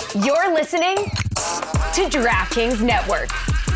You're listening to DraftKings Network.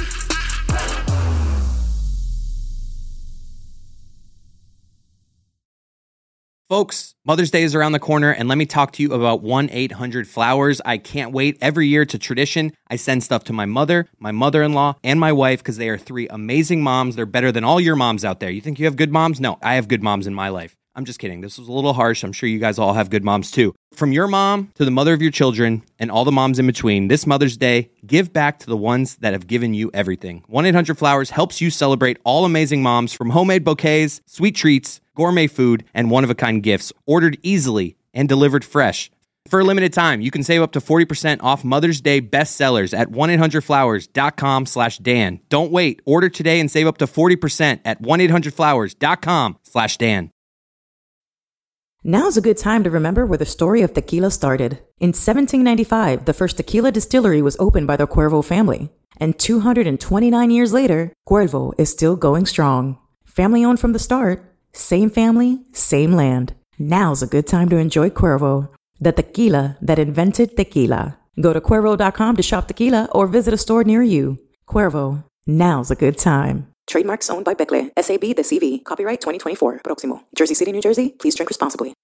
Folks, Mother's Day is around the corner, and let me talk to you about 1-800-Flowers. I can't wait. Every year, it's a tradition. I send stuff to my mother, my mother-in-law, and my wife because they are three amazing moms. They're better than all your moms out there. You think you have good moms? No, I have good moms in my life. I'm just kidding. This was a little harsh. I'm sure you guys all have good moms too. From your mom to the mother of your children and all the moms in between, this Mother's Day, give back to the ones that have given you everything. 1-800-Flowers helps you celebrate all amazing moms, from homemade bouquets, sweet treats, gourmet food, and one-of-a-kind gifts, ordered easily and delivered fresh. For a limited time, you can save up to 40% off Mother's Day bestsellers at 1-800-Flowers.com/Dan. Don't wait. Order today and save up to 40% at 1-800-Flowers.com/Dan. Now's a good time to remember where the story of tequila started. In 1795, the first tequila distillery was opened by the Cuervo family. And 229 years later, Cuervo is still going strong. Family owned from the start, same family, same land. Now's a good time to enjoy Cuervo, the tequila that invented tequila. Go to Cuervo.com to shop tequila or visit a store near you. Cuervo, now's a good time. Trademarks owned by Becle, SAB The CV. Copyright 2024. Proximo. Jersey City, New Jersey. Please drink responsibly.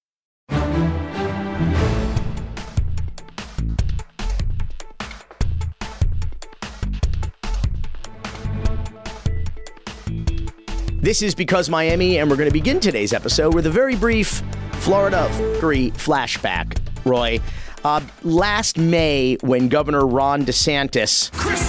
This is Because Miami, and we're going to begin today's episode with a very brief Florida flashback, Roy. Last May, when Governor Ron DeSantis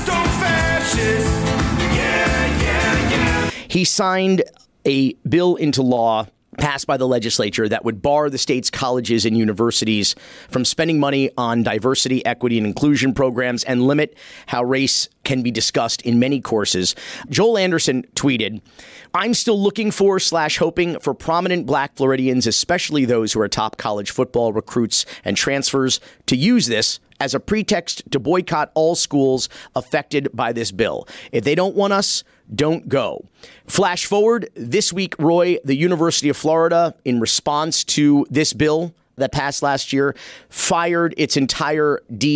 he signed a bill into law passed by the legislature that would bar the state's colleges and universities from spending money on diversity, equity, and inclusion programs and limit how race can be discussed in many courses. Joel Anderson tweeted, "I'm still looking for / hoping for prominent black Floridians, especially those who are top college football recruits and transfers, to use this as a pretext to boycott all schools affected by this bill. If they don't want us, don't go." Flash forward this week, Roy, the University of Florida, in response to this bill that passed last year, fired its entire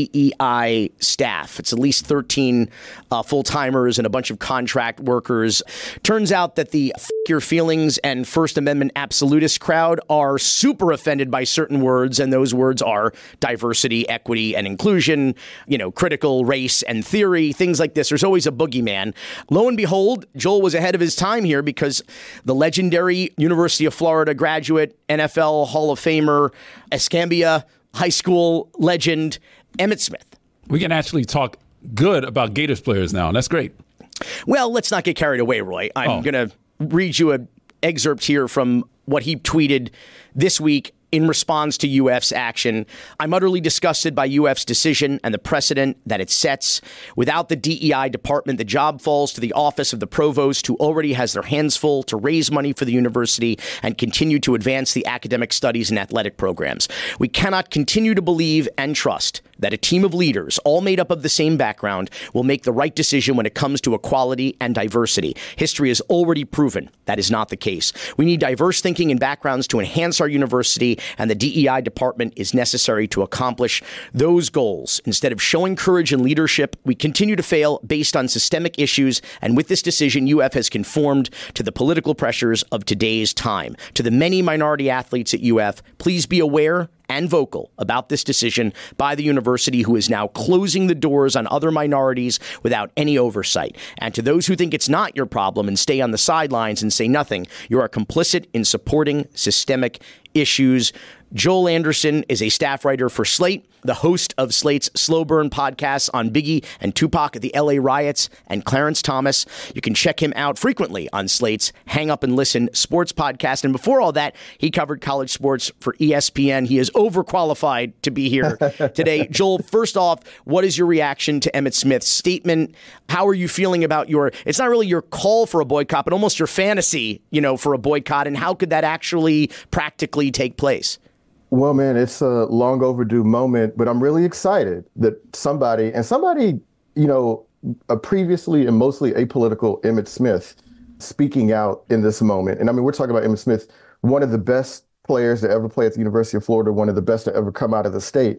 DEI staff. It's at least 13 full-timers and a bunch of contract workers. Turns out that the your feelings and First Amendment absolutist crowd are super offended by certain words, and those words are diversity, equity, and inclusion, critical race and theory, things like this. There's always a boogeyman. Lo and behold, Joel was ahead of his time here because the legendary University of Florida graduate, NFL Hall of Famer, Escambia High School legend, Emmitt Smith. We can actually talk good about Gators players now, and that's great. Well, let's not get carried away, Roy. I'm going to read you an excerpt here from what he tweeted this week in response to UF's action. "I'm utterly disgusted by UF's decision and the precedent that it sets. Without the DEI department, the job falls to the office of the provost, who already has their hands full to raise money for the university and continue to advance the academic studies and athletic programs. We cannot continue to believe and trust that a team of leaders, all made up of the same background, will make the right decision when it comes to equality and diversity. History has already proven that is not the case. We need diverse thinking and backgrounds to enhance our university, and the DEI department is necessary to accomplish those goals. Instead of showing courage and leadership, we continue to fail based on systemic issues, and with this decision, UF has conformed to the political pressures of today's time. To the many minority athletes at UF, please be aware and vocal about this decision by the university, who is now closing the doors on other minorities without any oversight. And to those who think it's not your problem and stay on the sidelines and say nothing, you are complicit in supporting systemic issues. Joel Anderson is a staff writer for Slate, the host of Slate's Slow Burn podcast on Biggie and Tupac at the LA riots and Clarence Thomas. You can check him out frequently on Slate's Hang Up and Listen sports podcast. And before all that, he covered college sports for ESPN. He is overqualified to be here today. Joel, first off, what is your reaction to Emmitt Smith's statement? How are you feeling about it's not really your call for a boycott, but almost your fantasy, for a boycott, and how could that actually practically take place? Well, man, it's a long overdue moment, but I'm really excited that somebody, a previously and mostly apolitical Emmitt Smith speaking out in this moment. And I mean, we're talking about Emmitt Smith, one of the best players to ever play at the University of Florida, one of the best to ever come out of the state.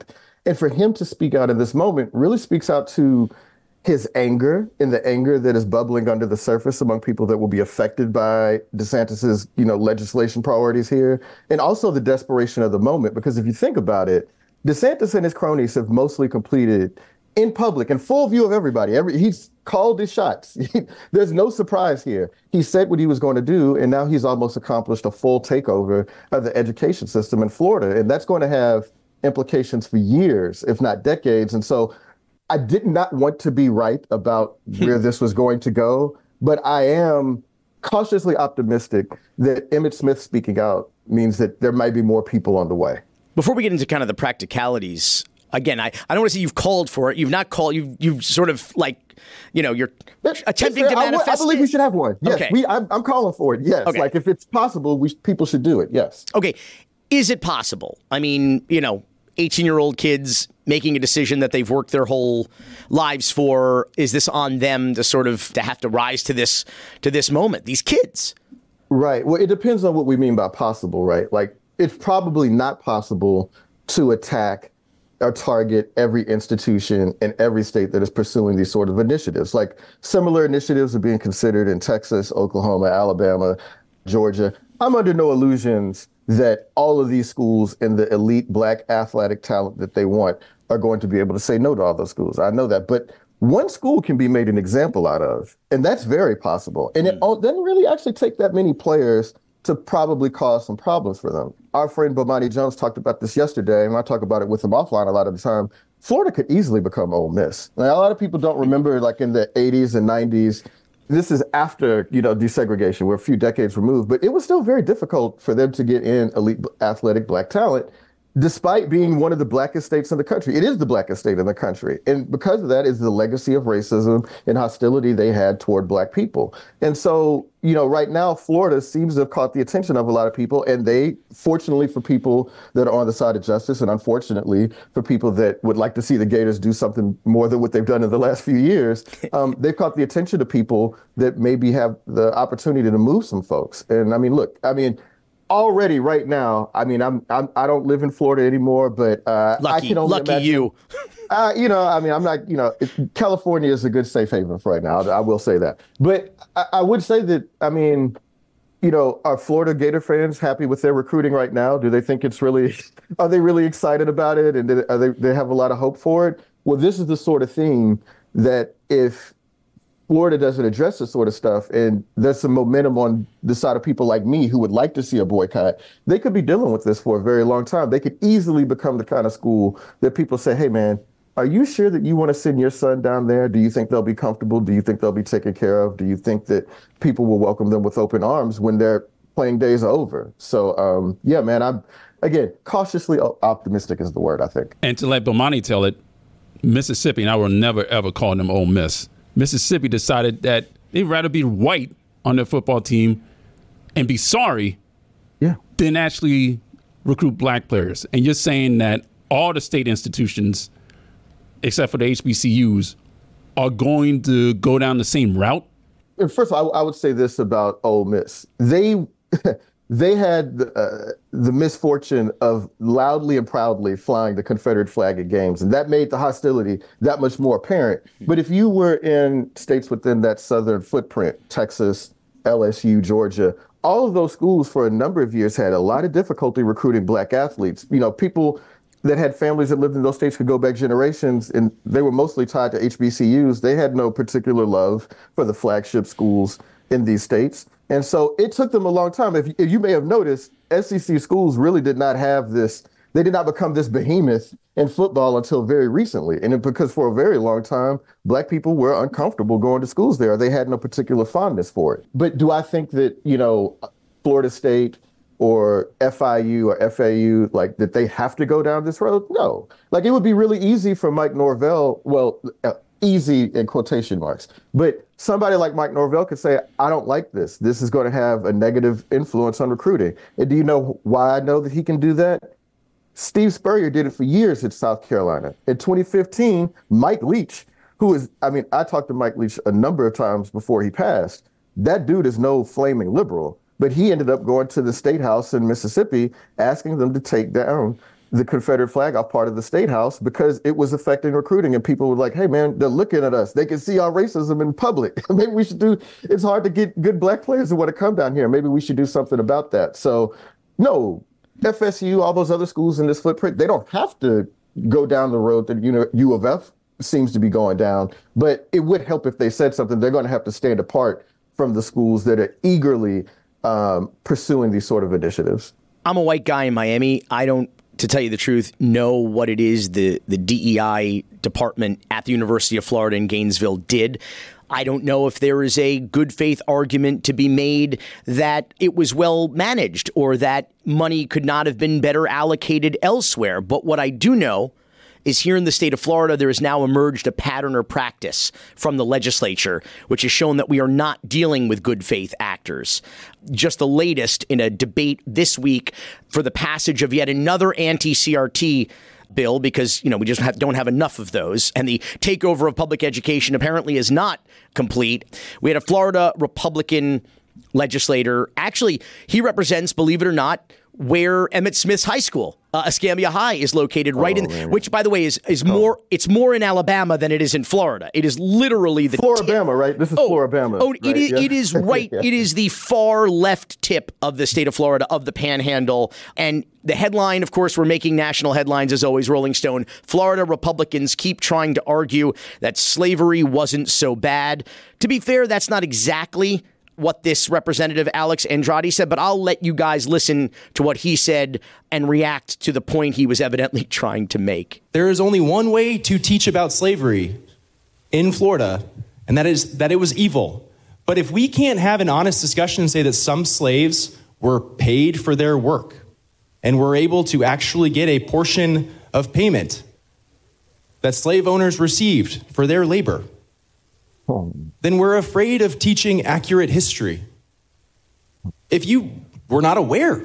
And for him to speak out in this moment really speaks out to his anger and the anger that is bubbling under the surface among people that will be affected by DeSantis's, legislation priorities here, and also the desperation of the moment. Because if you think about it, DeSantis and his cronies have mostly completed in public, in full view of everybody. He's called his shots. There's no surprise here. He said what he was going to do, and now he's almost accomplished a full takeover of the education system in Florida. And that's going to have implications for years, if not decades. And so I did not want to be right about where this was going to go, but I am cautiously optimistic that Emmitt Smith speaking out means that there might be more people on the way. Before we get into kind of the practicalities, again, I don't want to say you've called for it. You've not called. You've sort of you're attempting to manifest. I believe we should have one. Yes, okay. I'm calling for it. Yes, okay. Like if it's possible, people should do it. Yes. Okay, is it possible? I mean, 18-year-old kids making a decision that they've worked their whole lives for. Is this on them to have to rise to this moment? These kids. Right. Well, it depends on what we mean by possible, right? Like it's probably not possible to attack or target every institution in every state that is pursuing these sort of initiatives. Like similar initiatives are being considered in Texas, Oklahoma, Alabama, Georgia. I'm under no illusions that all of these schools and the elite Black athletic talent that they want are going to be able to say no to all those schools. I know that. But one school can be made an example out of, and that's very possible. And it doesn't really actually take that many players to probably cause some problems for them. Our friend Bomani Jones talked about this yesterday, and I talk about it with him offline a lot of the time. Florida could easily become Ole Miss. Now, a lot of people don't remember, like in the 80s and 90s, this is after, desegregation. We're a few decades removed, but it was still very difficult for them to get in elite athletic Black talent, despite being one of the blackest states in the country. It is the blackest state in the country. And because of that is the legacy of racism and hostility they had toward Black people. And so, right now, Florida seems to have caught the attention of a lot of people. And they, fortunately for people that are on the side of justice, and unfortunately for people that would like to see the Gators do something more than what they've done in the last few years, they've caught the attention of people that maybe have the opportunity to move some folks. And already right now, I don't live in Florida anymore, but I can only imagine. You. I'm not, California is a good safe haven for right now. I will say that. But I would say that, are Florida Gator fans happy with their recruiting right now? Do they think are they really excited about it? And they have a lot of hope for it? Well, this is the sort of thing that if Florida doesn't address this sort of stuff, and there's some momentum on the side of people like me who would like to see a boycott, they could be dealing with this for a very long time. They could easily become the kind of school that people say, hey, man, are you sure that you want to send your son down there? Do you think they'll be comfortable? Do you think they'll be taken care of? Do you think that people will welcome them with open arms when their playing days are over? So, man, I'm, again, cautiously optimistic is the word, I think. And to let Bomani tell it, Mississippi, and I will never, ever call them Ole Miss, Mississippi decided that they'd rather be white on their football team and be sorry than actually recruit Black players. And you're saying that all the state institutions, except for the HBCUs, are going to go down the same route? First of all, I would say this about Ole Miss. They had the misfortune of loudly and proudly flying the Confederate flag at games, and that made the hostility that much more apparent. But if you were in states within that southern footprint, Texas, LSU, Georgia, all of those schools for a number of years had a lot of difficulty recruiting Black athletes. People that had families that lived in those states could go back generations, and they were mostly tied to HBCUs. They had no particular love for the flagship schools in these states. And so it took them a long time. If you may have noticed, SEC schools really did not have this. They did not become this behemoth in football until very recently. And because for a very long time, Black people were uncomfortable going to schools there. They had no particular fondness for it. But do I think that, Florida State or FIU or FAU, like that they have to go down this road? No. Like it would be really easy for Mike Norvell, easy in quotation marks. But somebody like Mike Norvell could say, I don't like this. This is going to have a negative influence on recruiting. And do you know why I know that he can do that? Steve Spurrier did it for years at South Carolina. In 2015, Mike Leach, I talked to Mike Leach a number of times before he passed. That dude is no flaming liberal, but he ended up going to the State House in Mississippi, asking them to take down the Confederate flag off part of the State House because it was affecting recruiting. And people were like, hey, man, they're looking at us. They can see our racism in public. Maybe we should it's hard to get good black players who want to come down here. Maybe we should do something about that. So, no, FSU, all those other schools in this footprint, they don't have to go down the road that U of F seems to be going down. But it would help if they said something. They're going to have to stand apart from the schools that are eagerly pursuing these sort of initiatives. I'm a white guy in Miami. I don't, to tell you the truth, know what it is the DEI department at the University of Florida in Gainesville did. I don't know if there is a good faith argument to be made that it was well managed or that money could not have been better allocated elsewhere. But what I do know is here in the state of Florida, there has now emerged a pattern or practice from the legislature, which has shown that we are not dealing with good faith actors. Just the latest in a debate this week for the passage of yet another anti-CRT bill, because, we just don't have enough of those. And the takeover of public education apparently is not complete. We had a Florida Republican legislator. Actually, he represents, believe it or not, where Emmett Smith's high school, Escambia High, is located, which, by the way, is more. It's more in Alabama than it is in Florida. It is literally the Floribama, right? This is Floribama. Oh, right? It is right. Yeah. It is the far left tip of the state of Florida, of the Panhandle. And the headline, of course, we're making national headlines as always. Rolling Stone: Florida Republicans keep trying to argue that slavery wasn't so bad. To be fair, that's not exactly what this Representative Alex Andrade said, but I'll let you guys listen to what he said and react to the point he was evidently trying to make. There is only one way to teach about slavery in Florida, and that is that it was evil. But if we can't have an honest discussion and say that some slaves were paid for their work and were able to actually get a portion of payment that slave owners received for their labor, then we're afraid of teaching accurate history. If you were not aware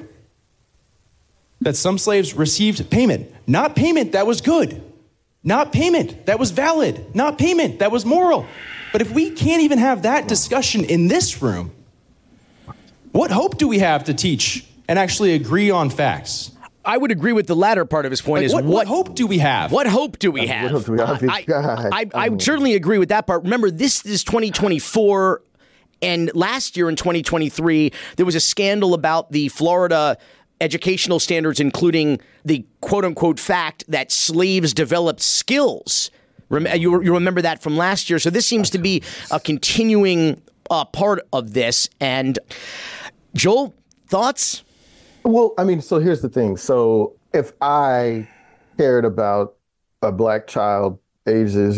that some slaves received payment, not payment that was good, not payment that was valid, not payment that was moral, but if we can't even have that discussion in this room, what hope do we have to teach and actually agree on facts? I would agree with the latter part of his point. What hope do we have? What hope do we have? I certainly agree with that part. Remember, this is 2024, and last year in 2023, there was a scandal about the Florida educational standards, including the quote-unquote fact that slaves developed skills. You remember that from last year. So this seems to be a continuing part of this. And Joel, thoughts? Well, I mean, so here's the thing. So if I cared about a black child ages,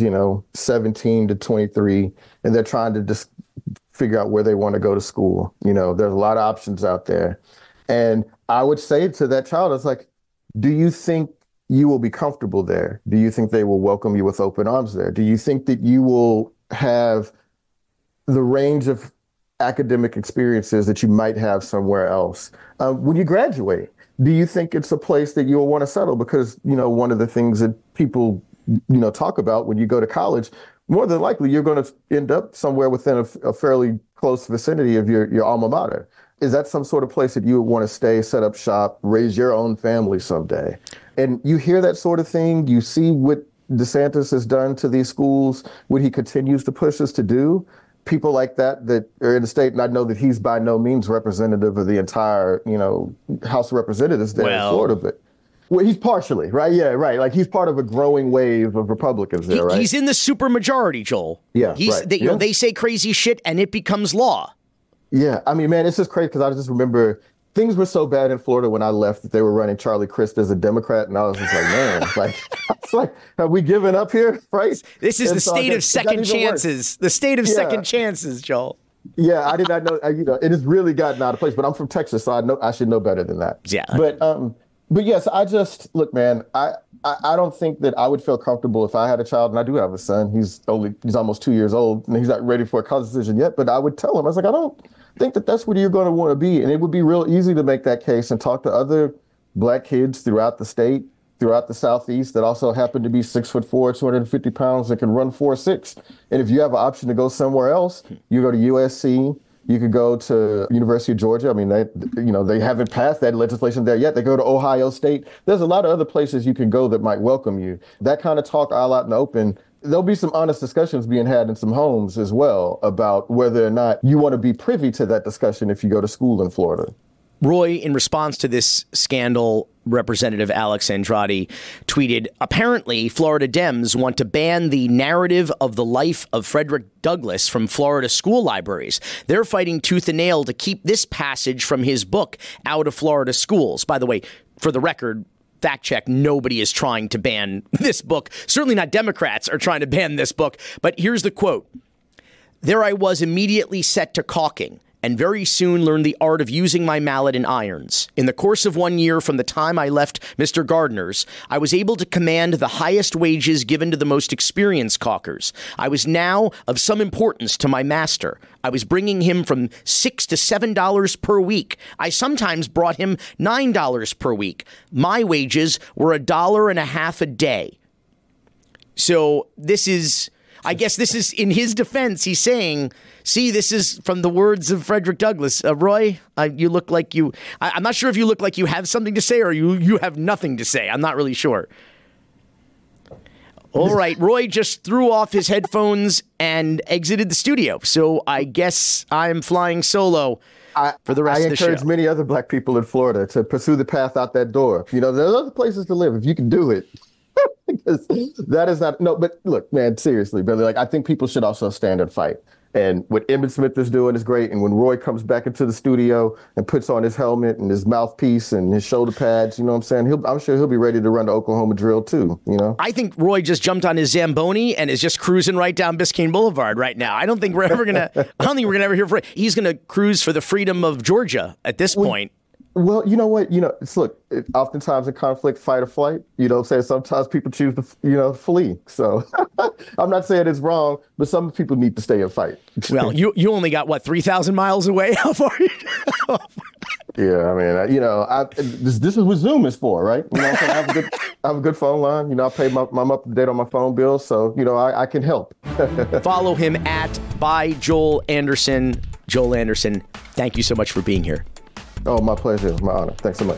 17 to 23, and they're trying to just figure out where they want to go to school, there's a lot of options out there. And I would say to that child, it's like, do you think you will be comfortable there? Do you think they will welcome you with open arms there? Do you think that you will have the range of academic experiences that you might have somewhere else? When you graduate, do you think it's a place that you'll want to settle? Because, one of the things that people, talk about when you go to college, more than likely, you're going to end up somewhere within a fairly close vicinity of your alma mater. Is that some sort of place that you would want to stay, set up shop, raise your own family someday? And you hear that sort of thing. You see what DeSantis has done to these schools, what he continues to push us to do. People like that are in the state, and I know that he's by no means representative of the entire, House of Representatives there in Florida, but he's partially, right? Yeah, right. Like he's part of a growing wave of Republicans there, right? He's in the supermajority, Joel. Yeah, They say crazy shit and it becomes law. Yeah, I mean, man, it's just crazy because I just remember things were so bad in Florida when I left that they were running Charlie Crist as a Democrat, and I was just like, man, have we given up here, right? This is the state of second chances. The state of second chances, Joel. Yeah, I did not know. It has really gotten out of place. But I'm from Texas, so I should know better than that. Yeah. But yes, I just look, man. I don't think that I would feel comfortable if I had a child, and I do have a son. He's almost 2 years old, and he's not ready for a college decision yet. But I would tell him, I was like, I don't think that that's where you're going to want to be. And it would be real easy to make that case and talk to other black kids throughout the state, throughout the Southeast that also happen to be 6'4", 250 pounds that can run 4.6. And if you have an option to go somewhere else, you go to USC, You could go to University of Georgia. I mean, they haven't passed that legislation there yet. They go to Ohio State. There's a lot of other places you can go that might welcome you. That kind of talk all out in the open. There'll be some honest discussions being had in some homes as well about whether or not you want to be privy to that discussion if you go to school in Florida. Roy, in response to this scandal, Representative Alex Andrade tweeted, apparently, Florida Dems want to ban the narrative of the life of Frederick Douglass from Florida school libraries. They're fighting tooth and nail to keep this passage from his book out of Florida schools. By the way, for the record, fact check, nobody is trying to ban this book. Certainly not Democrats are trying to ban this book. But here's the quote. There I was immediately set to caulking, and very soon learned the art of using my mallet and irons. In the course of 1 year from the time I left Mr. Gardner's, I was able to command the highest wages given to the most experienced caulkers. I was now of some importance to my master. I was bringing him from $6 to $7 per week. I sometimes brought him $9 per week. My wages were $1.50 a day. So this is, I guess this is in his defense. He's saying, see, this is from the words of Frederick Douglass. Roy, you look like you, I'm not sure if you look like you have something to say or you have nothing to say. I'm not really sure. All right. Roy just threw off his headphones and exited the studio. So I guess I'm flying solo for the rest of the show. I encourage many other black people in Florida to pursue the path out that door. You know, there's other places to live if you can do it. Because that is not, no, but look, man, seriously, Billy, like, I think people should also stand and fight. And what Emmitt Smith is doing is great. And when Roy comes back into the studio and puts on his helmet and his mouthpiece and his shoulder pads, you know what I'm saying? I'm sure he'll be ready to run the Oklahoma drill too, you know? I think Roy just jumped on his Zamboni and is just cruising right down Biscayne Boulevard right now. I don't think we're ever ever hear from Roy. He's going to cruise for the freedom of Georgia at this point. Well, you know what? Look, oftentimes in conflict, fight or flight, you know what I'm saying? Sometimes people choose to, flee. So I'm not saying it's wrong, but some people need to stay and fight. Well, you only got, 3,000 miles away? How far are you? Yeah, I mean, this is what Zoom is for, right? You know what I'm saying? I have a good phone line. You know, I pay I'm up to date on my phone bill, so, I can help. Follow him at by Joel Anderson. Joel Anderson, thank you so much for being here. Oh, my pleasure. My honor. Thanks so much.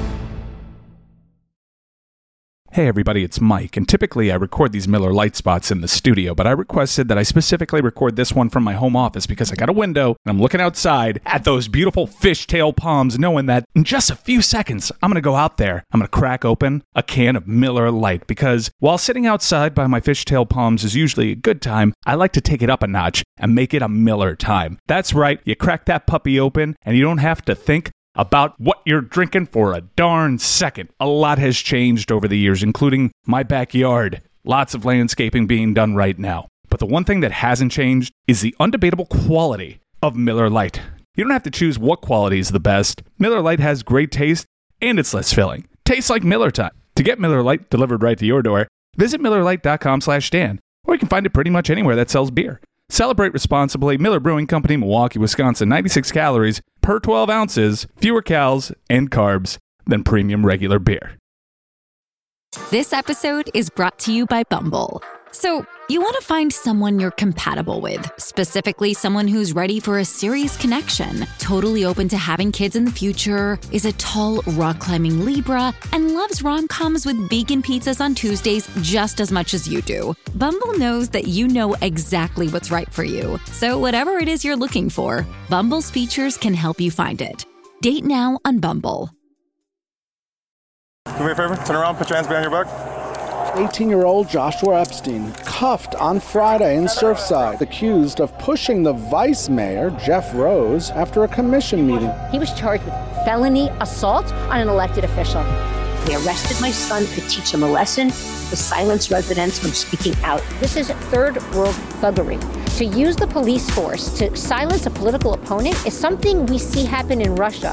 Hey everybody, it's Mike, and typically I record these Miller Lite spots in the studio, but I requested that I specifically record this one from my home office because I got a window and I'm looking outside at those beautiful fishtail palms, knowing that in just a few seconds I'm going to go out there, I'm going to crack open a can of Miller Lite, because while sitting outside by my fishtail palms is usually a good time, I like to take it up a notch and make it a Miller time. That's right, you crack that puppy open and you don't have to think about what you're drinking for a darn second. A lot has changed over the years, including my backyard. Lots of landscaping being done right now. But the one thing that hasn't changed is the undebatable quality of Miller Lite. You don't have to choose what quality is the best. Miller Lite has great taste, and it's less filling. Tastes like Miller time. To get Miller Lite delivered right to your door, visit MillerLite.com/Dan, or you can find it pretty much anywhere that sells beer. Celebrate responsibly. Miller Brewing Company, Milwaukee, Wisconsin. 96 calories per 12 ounces. Fewer calories and carbs than premium regular beer. This episode is brought to you by Bumble. So, you want to find someone you're compatible with, specifically someone who's ready for a serious connection, totally open to having kids in the future, is a tall, rock-climbing Libra, and loves rom-coms with vegan pizzas on Tuesdays just as much as you do. Bumble knows that you know exactly what's right for you. So whatever it is you're looking for, Bumble's features can help you find it. Date now on Bumble. Do me a favor, turn around, put your hands behind your back. 18-year-old Joshua Epstein, cuffed on Friday in Surfside, accused of pushing the vice mayor, Jeff Rose, after a commission meeting. He was charged with felony assault on an elected official. They arrested my son to teach him a lesson, to silence residents from speaking out. This is third world thuggery. To use the police force to silence a political opponent is something we see happen in Russia.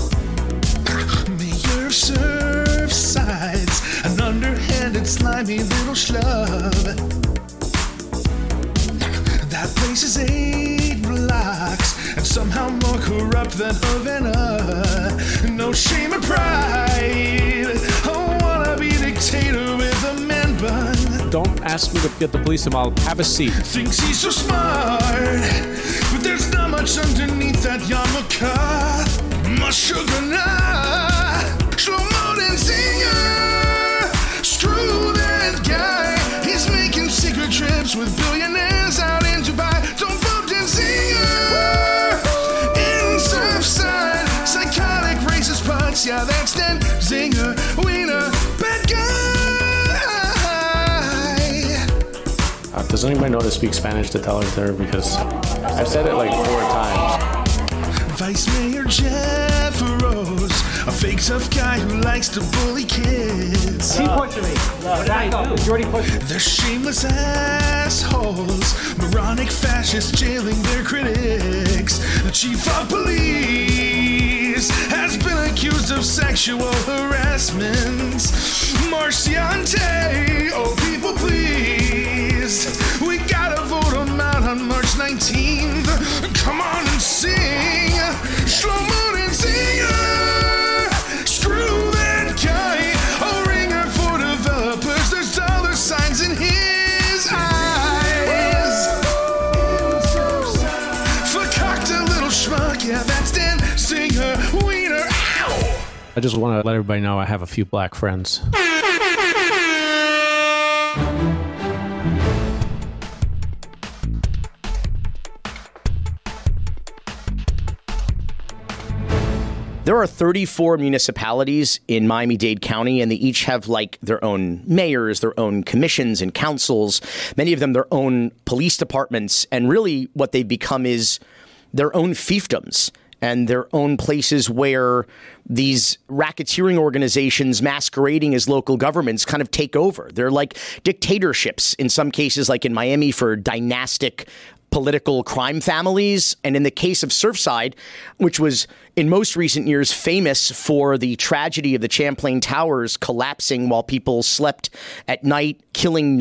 Mayor Surfside's an underhanded, slimy little schlub. That place is 8 blocks and somehow more corrupt than Havana. No shame or pride. I wanna be dictator with a man bun. don't ask me to get the police and I'll have a seat. Thinks he's so smart, but there's not much underneath that yarmulke. My sugar nah, Shlomo Denzinger. Screw that guy, he's making secret trips with billionaires out in Dubai. Don't vote Denzinger. In Surfside, psychotic racist parts, yeah, that's Denzinger. Wiener, bad guy. Does anybody know how to speak Spanish to tell her there? Because I've said it like 4 times. Vice Mayor Jeff Rose, a fake tough guy who likes to bully kids. He pushed me. What did I do? You already pushed me. They're shameless assholes, moronic fascists jailing their critics. The chief of police has been accused of sexual harassment. Marciante, oh people please, we gotta vote him out on March 19th. Come on and sing, Shlomo Denzinger. Screw that guy, a ringer for developers. There's dollar signs in his eyes. Vercocked a little schmuck, yeah, that's Denzinger. Wiener, ow! I just want to let everybody know I have a few black friends. There are 34 municipalities in Miami-Dade County, and they each have like their own mayors, their own commissions and councils, many of them their own police departments. And really what they've become is their own fiefdoms and their own places where these racketeering organizations masquerading as local governments kind of take over. They're like dictatorships in some cases, like in Miami for dynastic political crime families. And in the case of Surfside, which was in most recent years famous for the tragedy of the Champlain Towers collapsing while people slept at night, killing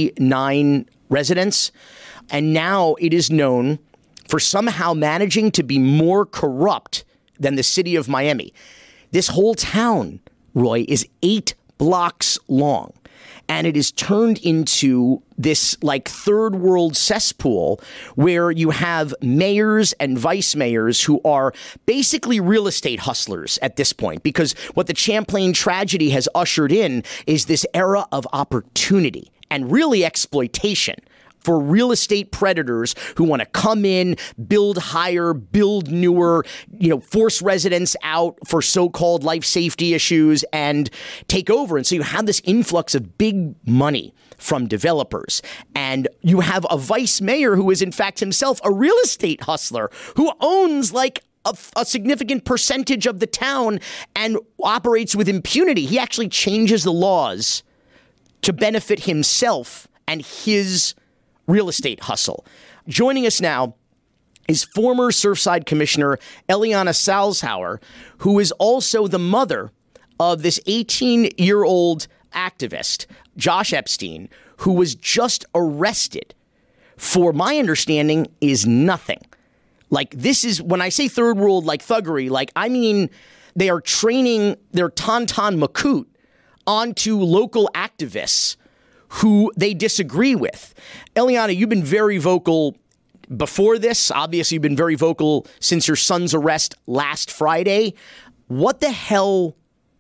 99 residents. And now it is known for somehow managing to be more corrupt than the city of Miami. This whole town, Roy, is 8 blocks long. And it is turned into this like third world cesspool where you have mayors and vice mayors who are basically real estate hustlers at this point, because what the Champlain tragedy has ushered in is this era of opportunity and really exploitation for real estate predators who want to come in, build higher, build newer, force residents out for so-called life safety issues and take over. And so you have this influx of big money from developers. And you have a vice mayor who is in fact himself a real estate hustler who owns like a significant percentage of the town and operates with impunity. He actually changes the laws to benefit himself and his real estate hustle. Joining us now is former Surfside Commissioner Eliana Salzhauer, who is also the mother of this 18-year-old activist, Josh Epstein, who was just arrested for, my understanding, is nothing. Like, this is, when I say third world, like thuggery, like, I mean, they are training their Tonton Makut onto local activists who they disagree with. Eliana, you've been very vocal before this. Obviously, you've been very vocal since your son's arrest last Friday. What the hell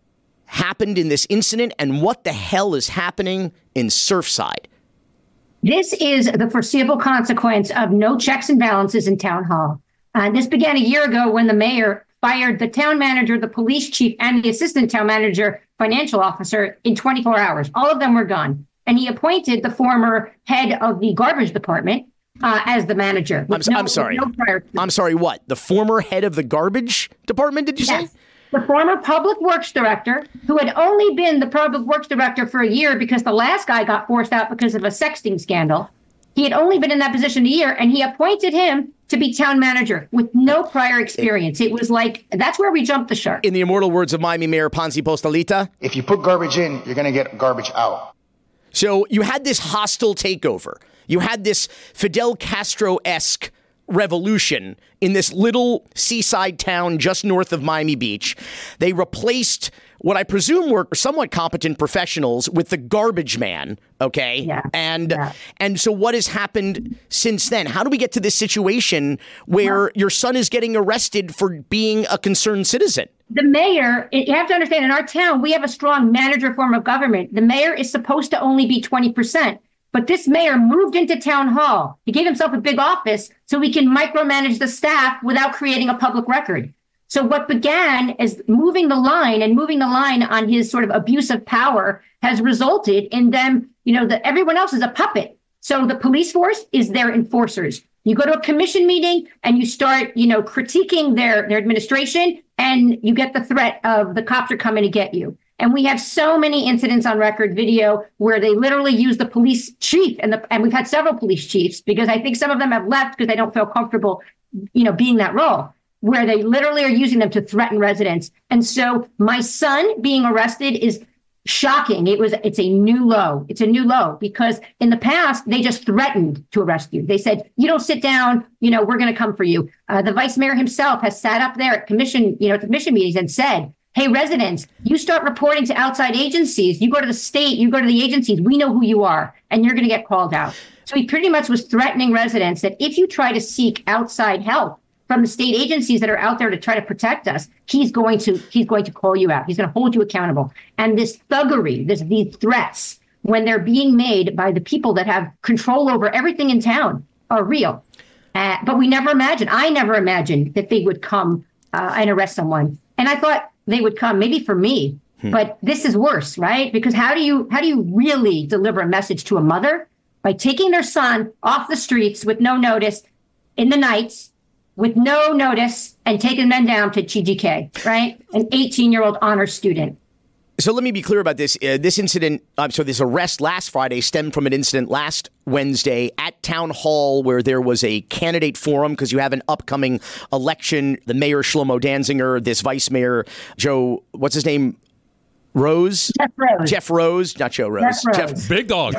happened in this incident, and what the hell is happening in Surfside? This is the foreseeable consequence of no checks and balances in town hall. This began a year ago when the mayor fired the town manager, the police chief, and the assistant town manager, financial officer in 24 hours. All of them were gone. And he appointed the former head of the garbage department as the manager. I'm sorry. I'm sorry, what? The former head of the garbage department, did you say? The former public works director, who had only been the public works director for a year because the last guy got forced out because of a sexting scandal. He had only been in that position a year, and he appointed him to be town manager with no prior experience. It was like, that's where we jumped the shark. In the immortal words of Miami Mayor Ponzi Postalita, if you put garbage in, you're going to get garbage out. So you had this hostile takeover. You had this Fidel Castro-esque revolution in this little seaside town just north of Miami Beach. They replaced what I presume were somewhat competent professionals with the garbage man. Okay. Yeah. And so what has happened since then? How do we get to this situation where your son is getting arrested for being a concerned citizen? The mayor, you have to understand, in our town, we have a strong manager form of government. The mayor is supposed to only be 20%. But this mayor moved into town hall. He gave himself a big office so he can micromanage the staff without creating a public record. So what began as moving the line on his sort of abuse of power has resulted in them, everyone else is a puppet. So the police force is their enforcers. You go to a commission meeting and you start, critiquing their administration, and you get the threat of the cops are coming to get you. And we have so many incidents on record video where they literally use the police chief, and we've had several police chiefs, because I think some of them have left because they don't feel comfortable, being that role, where they literally are using them to threaten residents. And so my son being arrested is shocking. It's a new low. It's a new low, because in the past, they just threatened to arrest you. They said, you don't sit down, we're going to come for you. The vice mayor himself has sat up there at commission meetings and said, hey, residents, you start reporting to outside agencies. You go to the state, you go to the agencies. We know who you are, and you're going to get called out. So he pretty much was threatening residents that if you try to seek outside help from the state agencies that are out there to try to protect us, he's going to call you out. He's going to hold you accountable. And this thuggery, these threats, when they're being made by the people that have control over everything in town, are real. But I never imagined that they would come and arrest someone. And I thought they would come maybe for me, but this is worse, right? Because how do you really deliver a message to a mother? By taking their son off the streets with no notice in the nights, with no notice, and taking them down to GGK, right? An 18-year-old honor student. So let me be clear about this. This arrest last Friday stemmed from an incident last Wednesday at Town Hall, where there was a candidate forum, because you have an upcoming election. The mayor, Shlomo Danziger, this vice mayor, Joe, what's his name? Rose? Jeff Rose, not Joe Rose. Jeff Big Dog.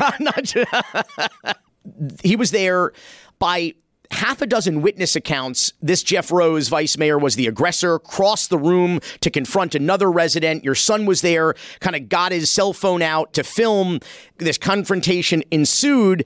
He was there. By half a dozen witness accounts, this Jeff Rose, vice mayor, was the aggressor, crossed the room to confront another resident. Your son was there, kind of got his cell phone out to film. This confrontation ensued.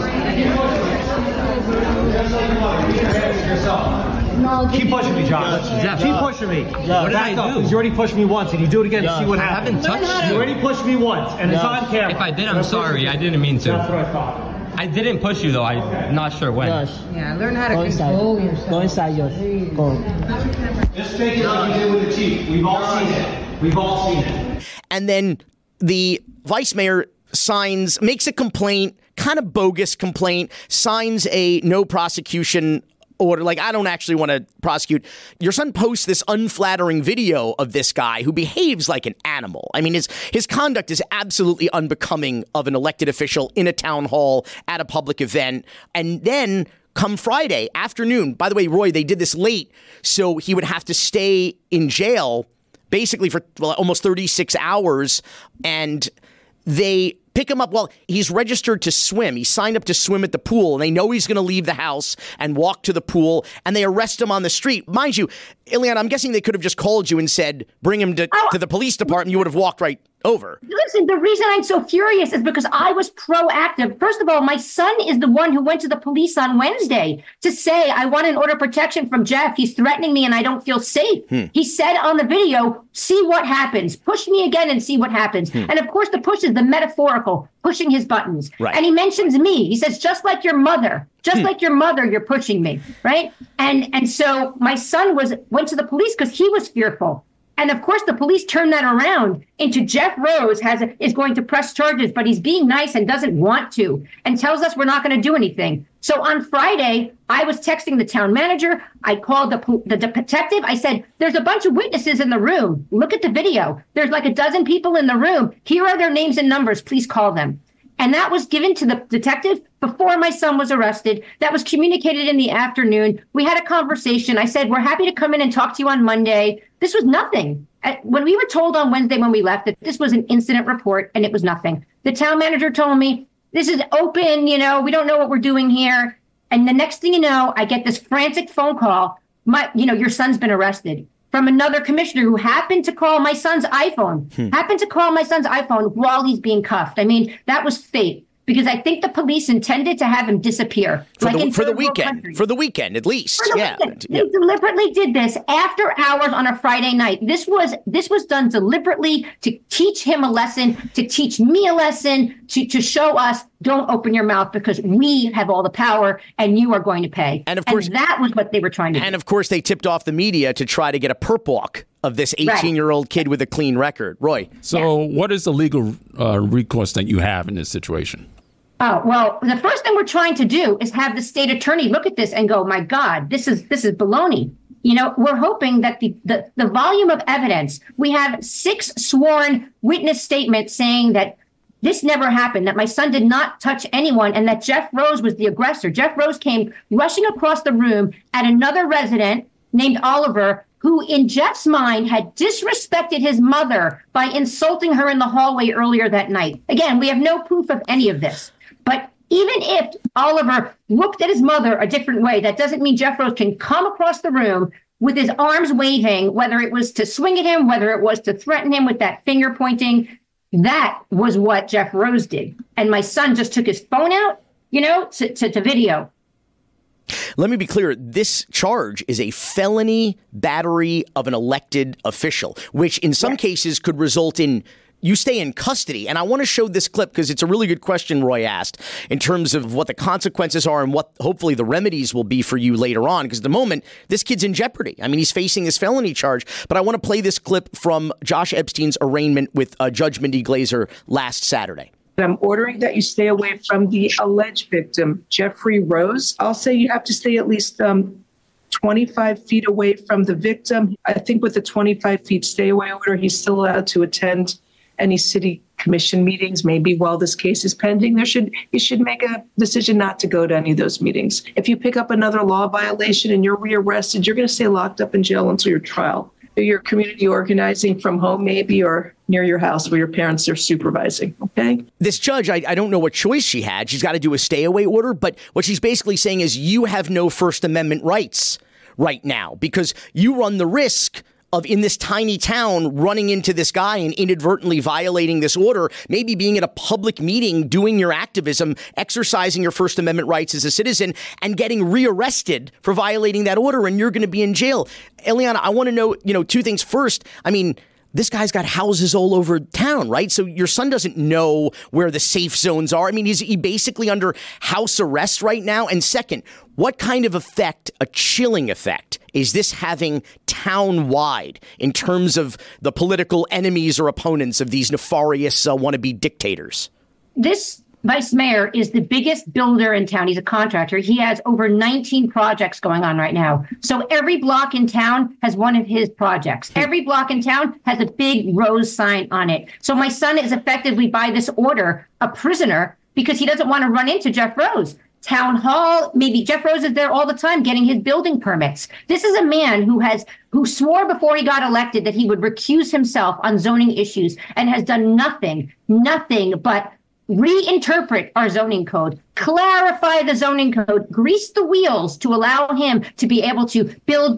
Keep pushing me, Josh. Keep pushing me. What did I do? You already pushed me once, and you do it again to see what happens. I haven't touched you. You already pushed me once, and it's on camera. If I did, I'm sorry. I didn't mean to. That's what I thought. I didn't push you, though. I'm not sure when. Yeah, learn how to control yourself. Go inside, Go. Just take it like you did with the chief. We've all seen it. And then the vice mayor makes a complaint, kind of bogus complaint, signs a no prosecution order. Like, I don't actually want to prosecute. Your son posts this unflattering video of this guy who behaves like an animal. I mean, his conduct is absolutely unbecoming of an elected official in a town hall at a public event. And then come Friday afternoon, by the way, Roy, they did this late, so he would have to stay in jail basically for almost 36 hours. And they pick him up. Well, he's registered to swim. He signed up to swim at the pool, and they know he's going to leave the house and walk to the pool, and they arrest him on the street. Mind you, Ileana, I'm guessing they could have just called you and said, bring him to the police department. You would have walked right over. Listen, the reason I'm so furious is because I was proactive. First of all, my son is the one who went to the police on Wednesday to say, I want an order of protection from Jeff. He's threatening me and I don't feel safe. He said on the video, see what happens. Push me again and see what happens. And of course, the push is the metaphorical, pushing his buttons. Right. And he mentions me. He says, just like your mother, you're pushing me. Right. And so my son went to the police because he was fearful. And of course, the police turned that around into Jeff Rose is going to press charges, but he's being nice and doesn't want to, and tells us we're not going to do anything. So on Friday, I was texting the town manager. I called the detective. I said, there's a bunch of witnesses in the room. Look at the video. There's like a dozen people in the room. Here are their names and numbers. Please call them. And that was given to the detective before my son was arrested. That was communicated in the afternoon. We had a conversation. I said, we're happy to come in and talk to you on Monday. This was nothing. When we were told on Wednesday when we left that this was an incident report, and it was nothing. The town manager told me, this is open, we don't know what we're doing here. And the next thing you know, I get this frantic phone call. Your son's been arrested, from another commissioner who happened to call my son's iPhone, while he's being cuffed. I mean, that was fate. Because I think the police intended to have him disappear. For the weekend, at least. They deliberately did this after hours on a Friday night. This was done deliberately to teach him a lesson, to teach me a lesson, to show us, don't open your mouth because we have all the power and you are going to pay. And of course, that was what they were trying to do. And of course, they tipped off the media to try to get a perp walk of this 18-year-old kid with a clean record. Roy. So what is the legal recourse that you have in this situation? Oh, well, the first thing we're trying to do is have the state attorney look at this and go, my God, this is baloney. We're hoping that the volume of evidence, we have 6 sworn witness statements saying that this never happened, that my son did not touch anyone, and that Jeff Rose was the aggressor. Jeff Rose came rushing across the room at another resident named Oliver, who in Jeff's mind had disrespected his mother by insulting her in the hallway earlier that night. Again, we have no proof of any of this. But even if Oliver looked at his mother a different way, that doesn't mean Jeff Rose can come across the room with his arms waving, whether it was to swing at him, whether it was to threaten him with that finger pointing. That was what Jeff Rose did. And my son just took his phone out, to video. Let me be clear. This charge is a felony battery of an elected official, which in some cases could result in you stay in custody. And I want to show this clip because it's a really good question Roy asked in terms of what the consequences are and what hopefully the remedies will be for you later on. Because at the moment, this kid's in jeopardy. I mean, he's facing this felony charge. But I want to play this clip from Josh Epstein's arraignment with Judge Mindy Glazer last Saturday. I'm ordering that you stay away from the alleged victim, Jeffrey Rose. I'll say you have to stay at least 25 feet away from the victim. I think with the 25 feet stay away order, he's still allowed to attend any city commission meetings. Maybe while this case is pending, you should make a decision not to go to any of those meetings. If you pick up another law violation and you're rearrested, you're going to stay locked up in jail until your trial. You're community organizing from home, maybe, or near your house where your parents are supervising. Okay. This judge, I don't know what choice she had. She's got to do a stay away order. But what she's basically saying is you have no First Amendment rights right now because you run the risk of in this tiny town running into this guy and inadvertently violating this order, maybe being at a public meeting, doing your activism, exercising your First Amendment rights as a citizen and getting rearrested for violating that order. And you're going to be in jail. Eliana, I want to know, 2 things. First, I mean, this guy's got houses all over town, right? So your son doesn't know where the safe zones are. I mean, is he basically under house arrest right now? And second, what kind of effect, a chilling effect, is this having town-wide in terms of the political enemies or opponents of these nefarious wannabe dictators? This vice mayor is the biggest builder in town. He's a contractor. He has over 19 projects going on right now. So every block in town has one of his projects. Every block in town has a big Rose sign on it. So my son is effectively, by this order, a prisoner because he doesn't want to run into Jeff Rose. Town hall, maybe Jeff Rose is there all the time getting his building permits. This is a man who swore before he got elected that he would recuse himself on zoning issues and has done nothing but reinterpret our zoning code, clarify the zoning code, grease the wheels to allow him to be able to build,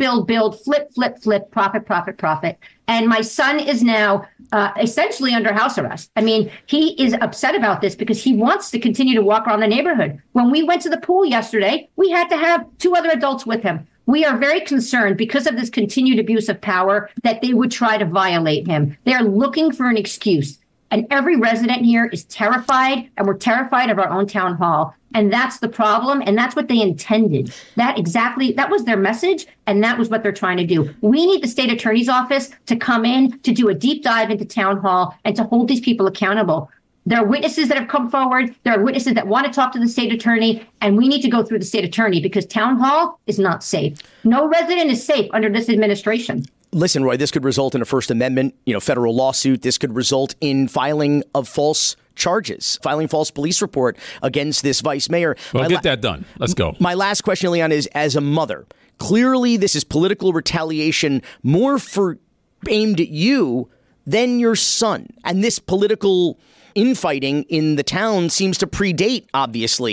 flip, profit. And my son is now essentially under house arrest. I mean, he is upset about this because he wants to continue to walk around the neighborhood. When we went to the pool yesterday, we had to have 2 other adults with him. We are very concerned because of this continued abuse of power that they would try to violate him. They're looking for an excuse. And every resident here is terrified, and we're terrified of our own town hall. And that's the problem. And that's what they intended. That was their message. And that was what they're trying to do. We need the state attorney's office to come in, to do a deep dive into town hall and to hold these people accountable. There are witnesses that have come forward. There are witnesses that want to talk to the state attorney. And we need to go through the state attorney because town hall is not safe. No resident is safe under this administration. Listen, Roy, this could result in a First Amendment, federal lawsuit. This could result in filing of false charges, filing false police report against this vice mayor. Well, get that done. Let's go. My last question, Eliana, is as a mother, clearly this is political retaliation more aimed at you than your son. And this political infighting in the town seems to predate, obviously,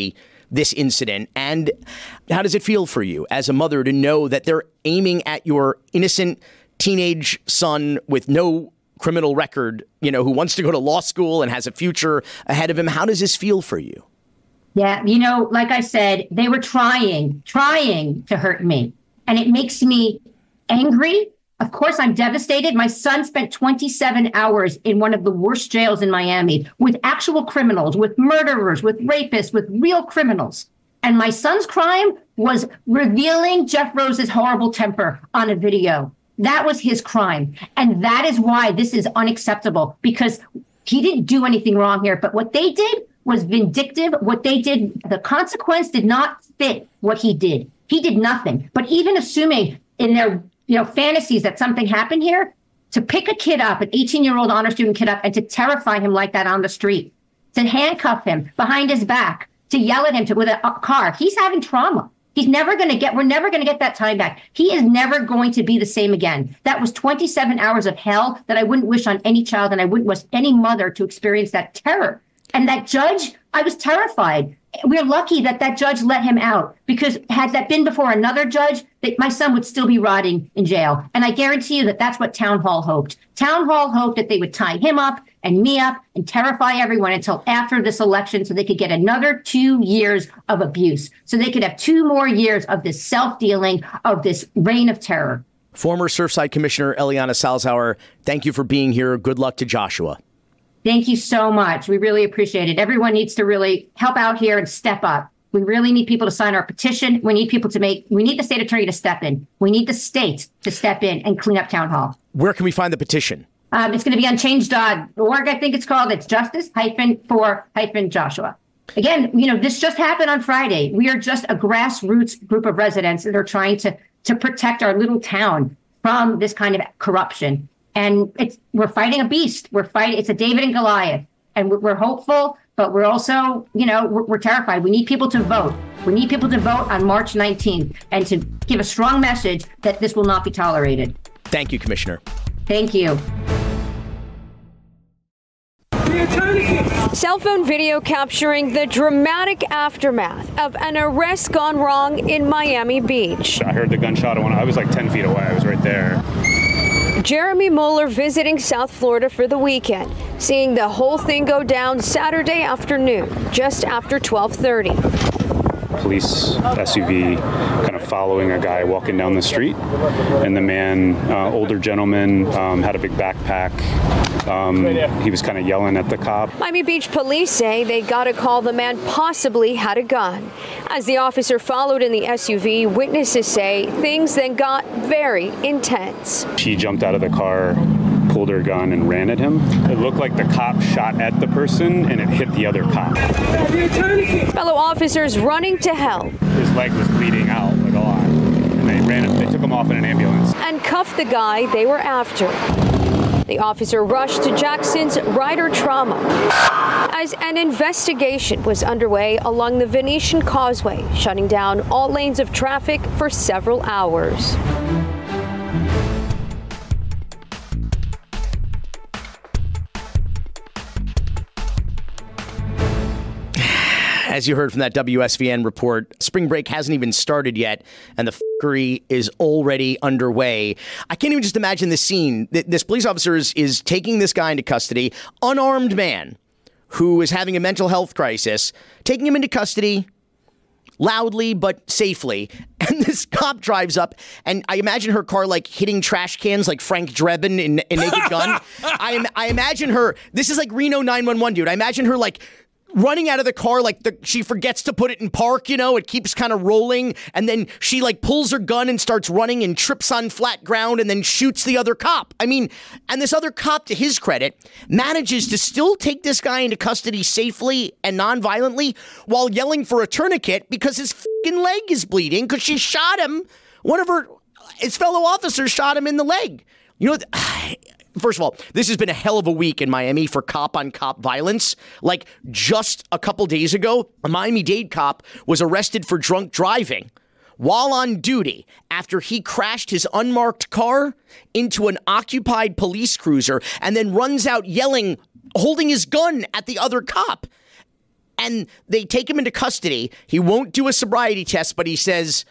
this incident. And how does it feel for you as a mother to know that they're aiming at your innocent teenage son with no criminal record, who wants to go to law school and has a future ahead of him? How does this feel for you? Yeah, like I said, they were trying to hurt me. And it makes me angry. Of course, I'm devastated. My son spent 27 hours in one of the worst jails in Miami with actual criminals, with murderers, with rapists, with real criminals. And my son's crime was revealing Jeff Rose's horrible temper on a video. That was his crime. And that is why this is unacceptable, because he didn't do anything wrong here. But what they did was vindictive. What they did, the consequence did not fit what he did. He did nothing. But even assuming in their fantasies that something happened here, to pick a kid up, an 18-year-old honor student kid up, and to terrify him like that on the street, to handcuff him behind his back, to yell at him with a car. He's having trauma. We're never going to get that time back. He is never going to be the same again. That was 27 hours of hell that I wouldn't wish on any child, and I wouldn't wish any mother to experience that terror. And that judge, I was terrified. We're lucky that judge let him out, because had that been before another judge, that my son would still be rotting in jail. And I guarantee you that's what Town Hall hoped. Town Hall hoped that they would tie him up and me up and terrify everyone until after this election, so they could get another 2 years of abuse, so they could have 2 more years of this self-dealing, of this reign of terror. Former Surfside Commissioner Eliana Salzauer, thank you for being here. Good luck to Joshua. Thank you so much. We really appreciate it. Everyone needs to really help out here and step up. We really need people to sign our petition. We need the state attorney to step in. We need the state to step in and clean up Town Hall. Where can we find the petition? It's going to be on change.org, I think it's called. It's justice-for-Joshua. Again, this just happened on Friday. We are just a grassroots group of residents that are trying to protect our little town from this kind of corruption. And we're fighting a beast. It's a David and Goliath. And we're hopeful, but we're also, we're terrified. We need people to vote. We need people to vote on March 19th and to give a strong message that this will not be tolerated. Thank you, Commissioner. Thank you. Cell phone video capturing the dramatic aftermath of an arrest gone wrong in Miami Beach. I heard the gunshot. I was like 10 feet away. I was right there. Jeremy Mueller visiting South Florida for the weekend, seeing the whole thing go down Saturday afternoon, just after 12:30. Police SUV kind of following a guy walking down the street, and the man, older gentleman, had a big backpack. He was kind of yelling at the cop. Miami Beach police say they got a call the man possibly had a gun. As the officer followed in the SUV, witnesses say things then got very intense. She jumped out of the car, pulled her gun, and ran at him. It looked like the cop shot at the person, and it hit the other cop. Fellow officers running to help. His leg was bleeding out like a lot, and they took him off in an ambulance. And cuffed the guy they were after. The officer rushed to Jackson's Ryder Trauma as an investigation was underway along the Venetian Causeway, shutting down all lanes of traffic for several hours. As you heard from that WSVN report, spring break hasn't even started yet, and the fuckery is already underway. I can't even just imagine the scene. This police officer is taking this guy into custody, unarmed man who is having a mental health crisis, taking him into custody loudly but safely. And this cop drives up, and I imagine her car like hitting trash cans like Frank Drebin in Naked Gun. I imagine her, this is like Reno 911, dude. I imagine her like running out of the car, like she forgets to put it in park, it keeps kind of rolling, and then she like pulls her gun and starts running and trips on flat ground and then shoots the other cop. And this other cop, to his credit, manages to still take this guy into custody safely and non-violently while yelling for a tourniquet because his fucking leg is bleeding because she shot him. His fellow officers shot him in the leg. First of all, this has been a hell of a week in Miami for cop-on-cop violence. Like, just a couple days ago, a Miami-Dade cop was arrested for drunk driving while on duty after he crashed his unmarked car into an occupied police cruiser and then runs out yelling, holding his gun at the other cop. And they take him into custody. He won't do a sobriety test, but he says,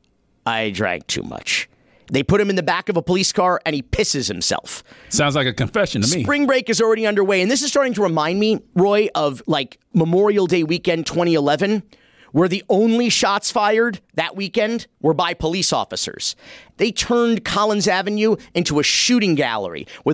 I drank too much. They put him in the back of a police car and he pisses himself. Sounds like a confession to me. Spring break is already underway. And this is starting to remind me, Roy, of like Memorial Day weekend 2011, where the only shots fired that weekend were by police officers. They turned Collins Avenue into a shooting gallery with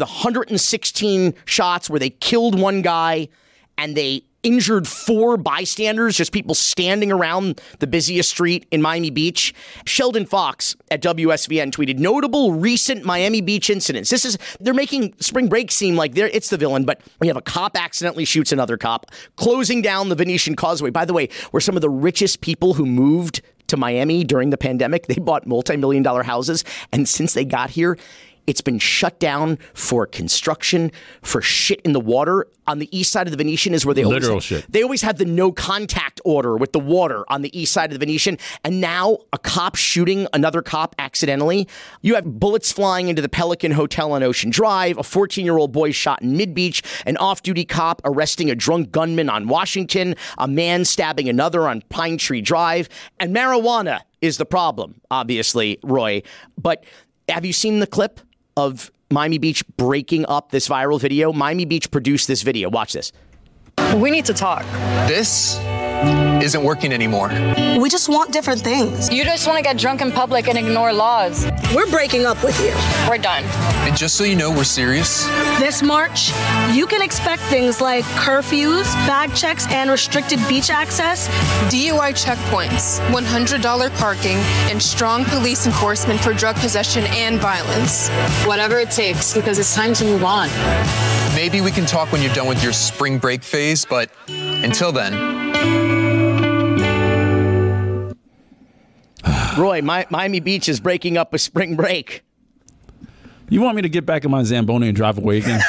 116 shots where they killed one guy and they injured 4 bystanders, just people standing around the busiest street in Miami Beach. Sheldon Fox at WSVN tweeted, notable recent Miami Beach incidents. They're making spring break seem like it's the villain, but we have a cop accidentally shoots another cop, closing down the Venetian Causeway. By the way, where some of the richest people who moved to Miami during the pandemic, they bought multi-million-dollar houses, and since they got here, it's been shut down for construction, for shit in the water. On the east side of the Venetian is where they always have the no contact order with the water on the east side of the Venetian. And now a cop shooting another cop accidentally. You have bullets flying into the Pelican Hotel on Ocean Drive, a 14-year-old boy shot in Mid-Beach, an off-duty cop arresting a drunk gunman on Washington, a man stabbing another on Pine Tree Drive. And marijuana is the problem, obviously, Roy. But have you seen the clip of Miami Beach breaking up this viral video? Miami Beach produced this video. Watch this. We need to talk. This isn't working anymore. We just want different things. You just want to get drunk in public and ignore laws. We're breaking up with you. We're done. And just so you know, we're serious. This March, you can expect things like curfews, bag checks, and restricted beach access. DUI checkpoints, $100 parking, and strong police enforcement for drug possession and violence. Whatever it takes, because it's time to move on. Maybe we can talk when you're done with your spring break phase, but until then... Roy, Miami Beach is breaking up with spring break. You want me to get back in my Zamboni and drive away again?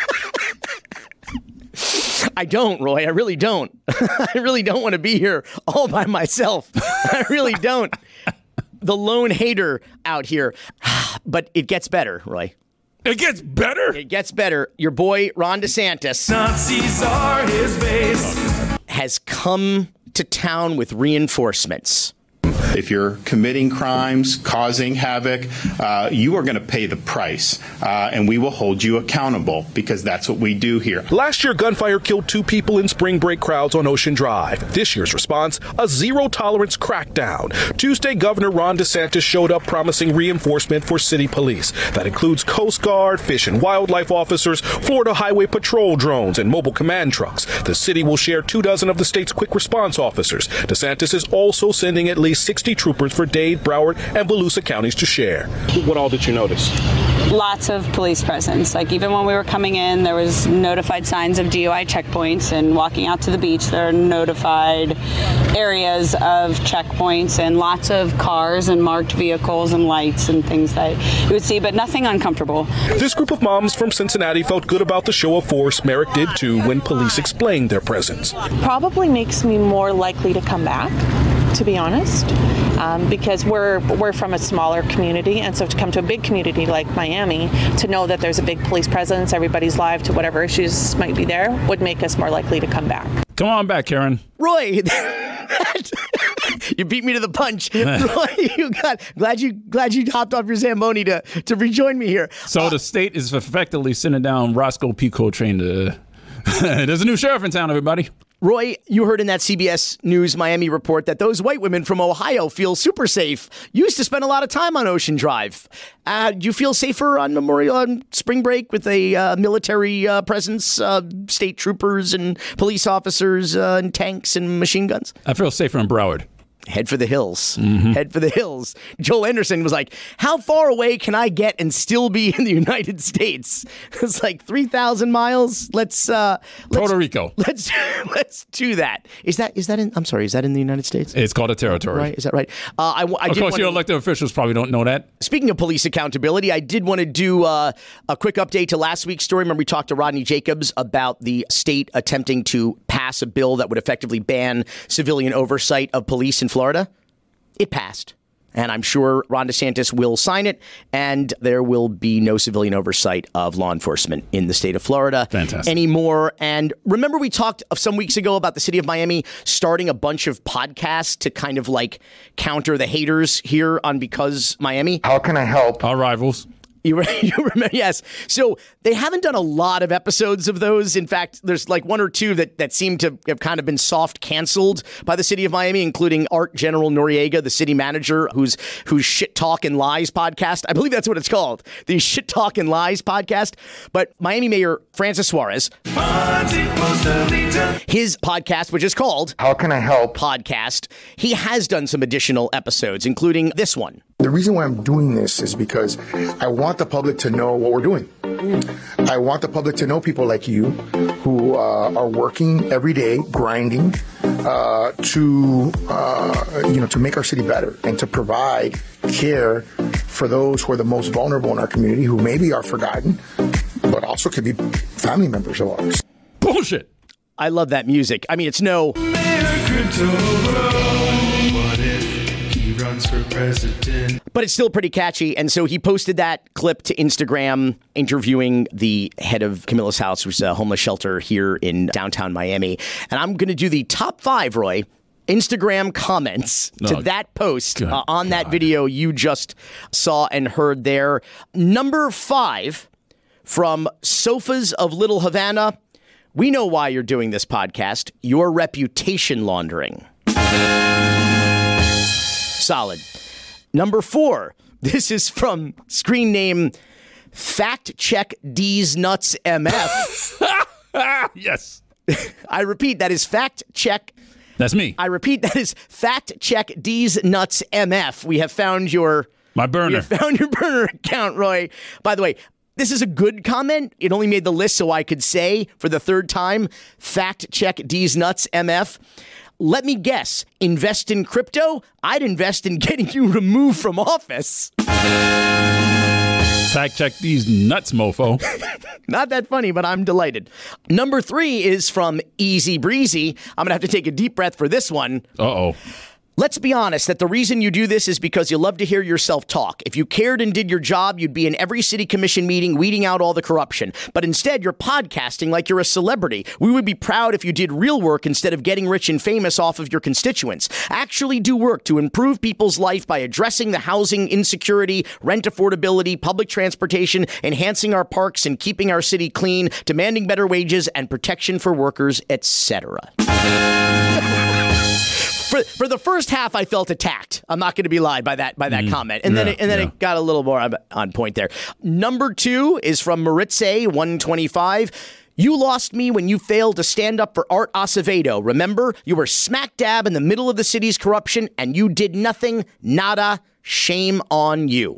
I don't, Roy. I really don't. I really don't want to be here all by myself. I really don't. The lone hater out here. But it gets better, Roy. It gets better? It gets better. Your boy, Ron DeSantis, Nazis are his base, has come to town with reinforcements. If you're committing crimes, causing havoc, you are going to pay the price, and we will hold you accountable because that's what we do here. Last year, gunfire killed 2 people in spring break crowds on Ocean Drive. This year's response, a zero-tolerance crackdown. Tuesday, Governor Ron DeSantis showed up promising reinforcement for city police. That includes Coast Guard, Fish and Wildlife officers, Florida Highway Patrol drones, and mobile command trucks. The city will share 24 of the state's quick response officers. DeSantis is also sending at least 60 troopers for Dade, Broward, and Volusia counties to share. What all did you notice? Lots of police presence. Like even when we were coming in, there was notified signs of DUI checkpoints, and walking out to the beach, there are notified areas of checkpoints and lots of cars and marked vehicles and lights and things that you would see, but nothing uncomfortable. This group of moms from Cincinnati felt good about the show of force. Merrick did too when police explained their presence. Probably makes me more likely to come back, to be honest, because we're from a smaller community, and so to come to a big community like Miami, to know that there's a big police presence, everybody's live to whatever issues might be there, would make us more likely to come back. Come on back, Karen. Roy, you beat me to the punch. Roy, glad you hopped off your Zamboni to rejoin me here. So the state is effectively sending down Roscoe P. Coltrane to... There's a new sheriff in town, everybody. Roy, you heard in that CBS News Miami report that those white women from Ohio feel super safe. You used to spend a lot of time on Ocean Drive. Do you feel safer on spring break with a military presence, state troopers and police officers and tanks and machine guns? I feel safer in Broward. Head for the hills. Mm-hmm. Head for the hills. Joel Anderson was like, how far away can I get and still be in the United States? It's like 3,000 miles. Let's Puerto Rico. Let's do that. Is that in the United States? It's called a territory. Right? Is that right? Of course, your elected officials probably don't know that. Speaking of police accountability, I did want to do a quick update to last week's story. Remember, we talked to Rodney Jacobs about the state attempting to pass a bill that would effectively ban civilian oversight of police in Florida? It passed. And I'm sure Ron DeSantis will sign it, and there will be no civilian oversight of law enforcement in the state of Florida anymore. And remember, we talked some weeks ago about the city of Miami starting a bunch of podcasts to kind of like counter the haters here on Because Miami. How can I help? Our rivals. You remember? Yes. So they haven't done a lot of episodes of those. In fact, there's like one or two that seem to have kind of been soft canceled by the city of Miami, including Art General Noriega, the city manager, whose Shit Talk and Lies podcast. I believe that's what it's called, the Shit Talk and Lies podcast. But Miami Mayor Francis Suarez, his podcast, which is called How Can I Help Podcast, he has done some additional episodes, including this one. The reason why I'm doing this is because I want the public to know what we're doing. I want the public to know people like you who are working every day, grinding to make our city better and to provide care for those who are the most vulnerable in our community, who maybe are forgotten, but also could be family members of ours. Bullshit. I love that music. I mean, it's no... Runs for president. But it's still pretty catchy. And so he posted that clip to Instagram interviewing the head of Camilla's House, which is a homeless shelter here in downtown Miami. And I'm going to do the top 5, Roy, Instagram comments to that post on that video you just saw and heard there. Number 5 from Sofas of Little Havana. We know why you're doing this podcast. Your reputation laundering. Solid. Number 4. This is from screen name Fact Check D's Nuts MF. Yes. I repeat, that is Fact Check. That's me. I repeat, that is Fact Check D's Nuts MF. We have found my burner. We have found your burner account, Roy. By the way, this is a good comment. It only made the list so I could say for the 3rd time, Fact Check D's Nuts MF. Let me guess, invest in crypto? I'd invest in getting you removed from office. Fact check these nuts, mofo. Not that funny, but I'm delighted. Number 3 is from Easy Breezy. I'm going to have to take a deep breath for this one. Uh-oh. Let's be honest that the reason you do this is because you love to hear yourself talk. If you cared and did your job, you'd be in every city commission meeting weeding out all the corruption. But instead, you're podcasting like you're a celebrity. We would be proud if you did real work instead of getting rich and famous off of your constituents. Actually do work to improve people's life by addressing the housing insecurity, rent affordability, public transportation, enhancing our parks and keeping our city clean, demanding better wages and protection for workers, etc. For the first half, I felt attacked. I'm not going to be lied by that comment, and then it got a little more on point there. Number 2 is from Maritze 125. You lost me when you failed to stand up for Art Acevedo. Remember, you were smack dab in the middle of the city's corruption, and you did nothing. Nada. Shame on you.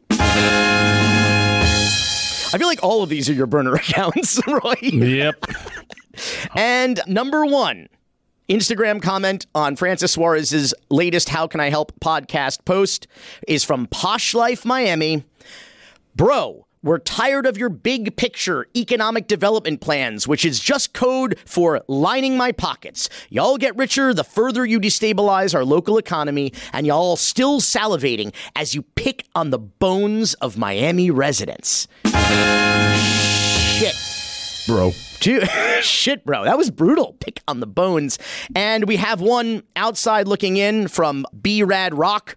I feel like all of these are your burner accounts, Roy. Yep. And number 1. Instagram comment on Francis Suarez's latest How Can I Help podcast post is from Posh Life Miami. Bro, we're tired of your big picture economic development plans, which is just code for lining my pockets. Y'all get richer the further you destabilize our local economy, and y'all still salivating as you pick on the bones of Miami residents. Shit. Bro. Shit, bro. That was brutal. Pick on the bones. And we have one outside looking in from B-Rad Rock.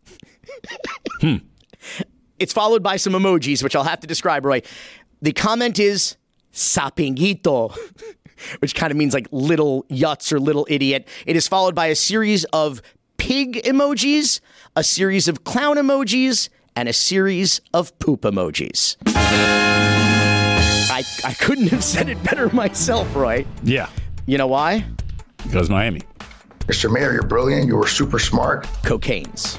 It's followed by some emojis, which I'll have to describe, Roy. The comment is sapinguito, which kind of means like little yutz or little idiot. It is followed by a series of pig emojis, a series of clown emojis, and a series of poop emojis. I couldn't have said it better myself, Roy. Yeah. You know why? Because Miami. Mr. Mayor, you're brilliant. You were super smart. Cocaine's.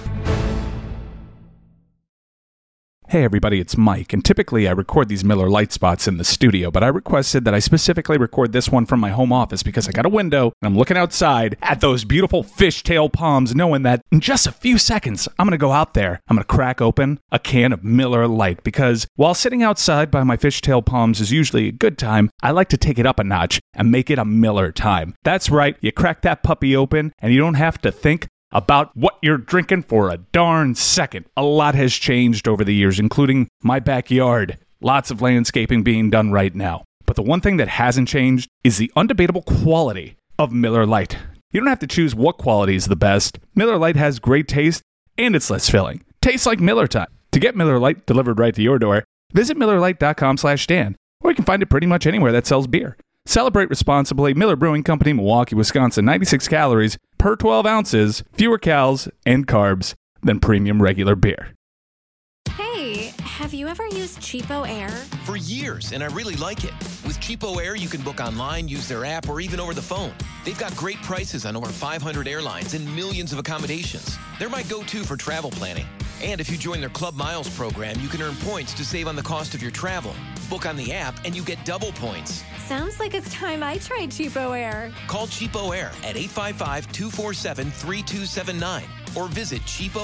Hey everybody, it's Mike, and typically I record these Miller Lite spots in the studio, but I requested that I specifically record this one from my home office because I got a window and I'm looking outside at those beautiful fishtail palms, knowing that in just a few seconds, I'm going to go out there, I'm going to crack open a can of Miller Lite, because while sitting outside by my fishtail palms is usually a good time, I like to take it up a notch and make it a Miller time. That's right, you crack that puppy open and you don't have to think about what you're drinking for a darn second. A lot has changed over the years, including my backyard. Lots of landscaping being done right now. But the one thing that hasn't changed is the undebatable quality of Miller Lite. You don't have to choose what quality is the best. Miller Lite has great taste, and it's less filling. Tastes like Miller time. To get Miller Lite delivered right to your door, visit MillerLite.com/Dan, or you can find it pretty much anywhere that sells beer. Celebrate responsibly. Miller Brewing Company, Milwaukee, Wisconsin. 96 calories per 12 ounces, fewer calories and carbs than premium regular beer. Hey, have you ever used Cheapo Air? For years, and I really like it. With Cheapo Air, you can book online, use their app, or even over the phone. They've got great prices on over 500 airlines and millions of accommodations. They're my go-to for travel planning. And if you join their Club Miles program, you can earn points to save on the cost of your travel. Book on the app and you get double points. Sounds like it's time I tried Cheapo Air. Call Cheapo Air at 855-247-3279 or visit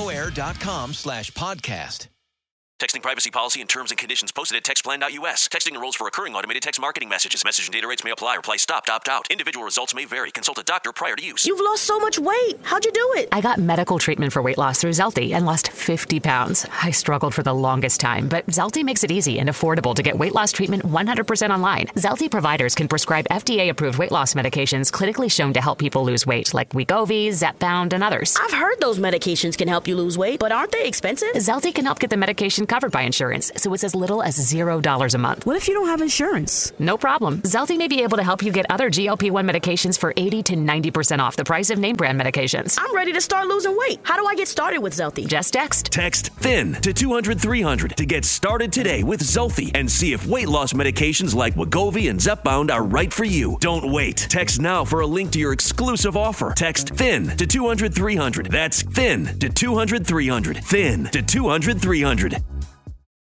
cheapoair.com/podcast. Texting privacy policy and terms and conditions posted at textplan.us. Texting enrolls for recurring automated text marketing messages. Message and data rates may apply. Reply stop, opt out. Individual results may vary. Consult a doctor prior to use. You've lost so much weight. How'd you do it? I got medical treatment for weight loss through Zelty and lost 50 pounds. I struggled for the longest time, but Zelty makes it easy and affordable to get weight loss treatment 100% online. Zelty providers can prescribe FDA-approved weight loss medications clinically shown to help people lose weight, like Wegovy, Zepbound, and others. I've heard those medications can help you lose weight, but aren't they expensive? Zelty can help get the medication covered by insurance, so it's as little as $0 a month. What if you don't have insurance? No problem. Zelty may be able to help you get other GLP-1 medications for 80 to 90% off the price of name brand medications. I'm ready to start losing weight. How do I get started with Zelty? Just text. Text THIN to 200-300 to get started today with Zelty and see if weight loss medications like Wegovy and Zepbound are right for you. Don't wait. Text now for a link to your exclusive offer. Text THIN to 200-300. That's THIN to 200-300. THIN to 200-300.